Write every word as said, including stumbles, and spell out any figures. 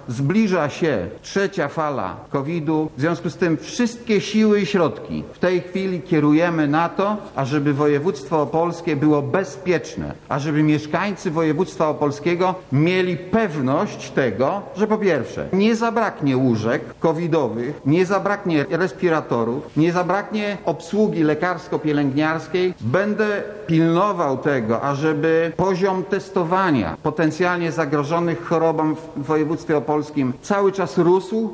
Zbliża się trzecia fala kowida, w związku z tym wszystkie siły i środki w tej chwili kierujemy na to, ażeby województwo opolskie było bezpieczne, ażeby mieszkańcy województwa opolskiego mieli pewność tego, że po pierwsze nie zabraknie łóżek covidowych, nie zabraknie respiratorów, nie zabraknie obsługi lekarsko-pielęgniarskiej. Będę pilnował tego, ażeby poziom testowania potencjalnie zagrożonych chorobą w województwie opolskim cały czas rósł,